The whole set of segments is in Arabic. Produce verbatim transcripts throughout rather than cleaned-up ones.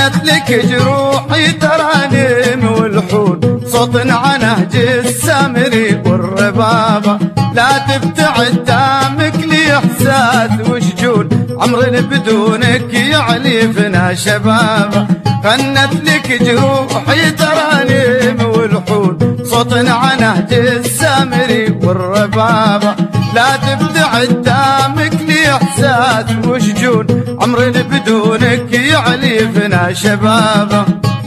غنت لك جروحي ترانيم والحور، صوت عنهج السامري والربابة. لا تبتعد دامك لي احساس وشجون، عمر بدونك يعلفنا شبابه. غنت لك جروحي ترانيم والحور، صوت عنهج السامري والربابة. لا تبتعد دامك لي احساس وشجون، عمر بدونك يعلفنا شبابه.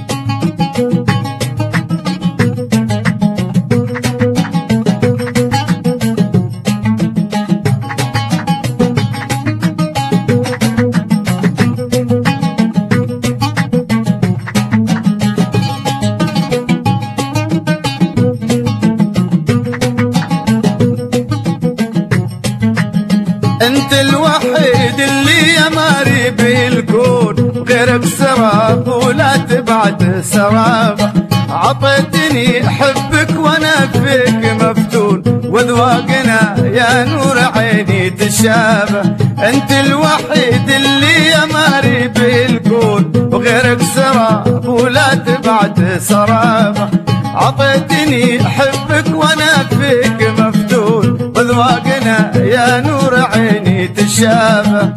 انت الوحيد اللي يماري بالكون، غيرك سراب ولا تبعد سرابه. عطيتني حبك وانا فيك مفتون، وذواقنا يا نور عيني تشابه. انت الوحيد اللي يماري بالكون، وغيرك سراب ولا تبعد سرابه. عطيتني حبك وانا فيك مفتون، وذواقنا يا نور عيني تشابه.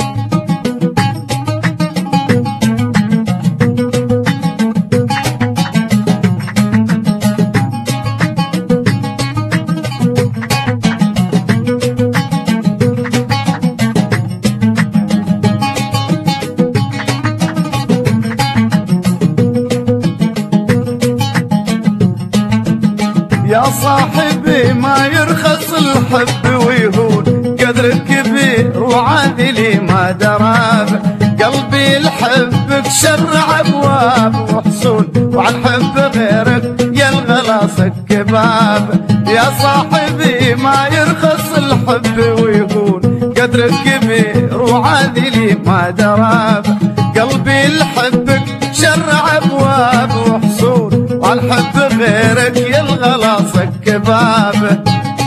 يا صاحبي ما يرخص الحب ويهون، قدرك كبير وعادلي ما دراب. قلبي لحبك شرع ابواب وحصون، وعن حب غيرك يا الغلاصك كباب. يا صاحبي ما يرخص الحب ويهون، قدرك كبير وعادلي ما دراب. قلبي لحبك شرع ابواب وحصون، وعن حب غيرك يا الغلاصك كباب.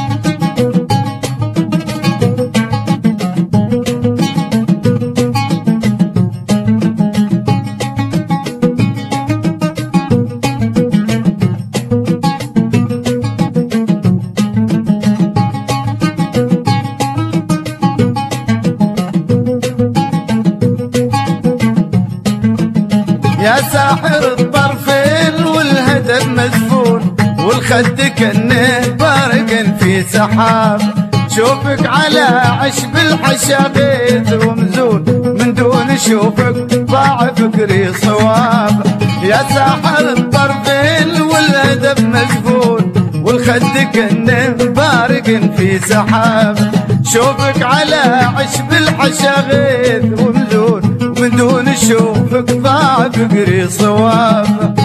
يا ساحر الطرفين والهدف مزفون، والخد كنه بارق في سحاب. شوفك على عشب الحشاغيث ومزون، من دون شوفك ضاع فكري صواب. يا ساحر الطرفين والهدف مزفون، والخد كنه بارق في سحاب. شوفك على عشب الحشاغيث ومزون، من دون شوفك ضاع فكري صواب.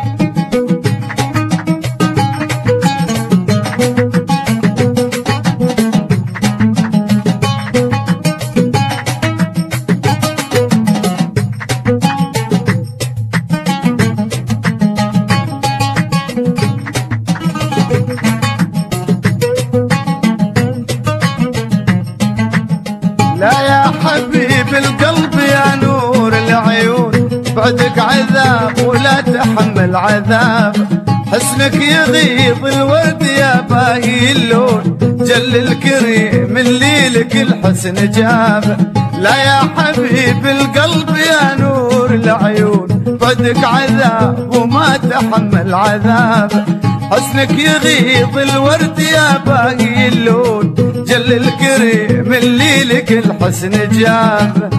لا يا حبيب القلب يا نور العيون، بعدك عذاب ولا تحمل عذاب. حسنك يغيظ الورد يا باهي اللون، جل الكريم اللي لك الحسن جاب. لا يا حبيب القلب يا نور العيون، بعدك عذاب وما تحمل عذاب. حسنك يغيظ الورد يا باهي اللون، جل الكريم اللي لك الحسن جاب.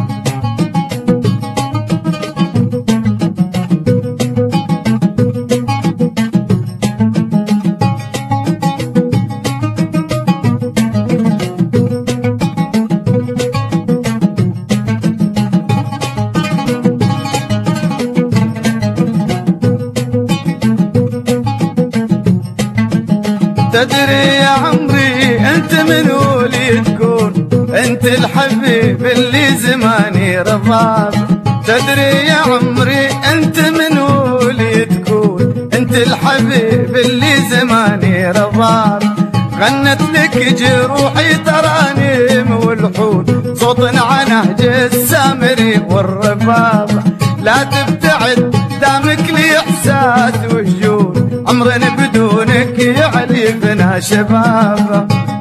تدري يا عمري انت من ولي تكون، انت الحبيب اللي زماني رضاب. تدري يا عمري انت من ولي تكون، انت الحبيب اللي زماني رضاب. غنت لك جروحي ترانيم والحور، صوت عنهج السامري والرباب. لا تبتعد دامك لي احساس وشجون، عمرنا بدونك يعلي بنا شبابه.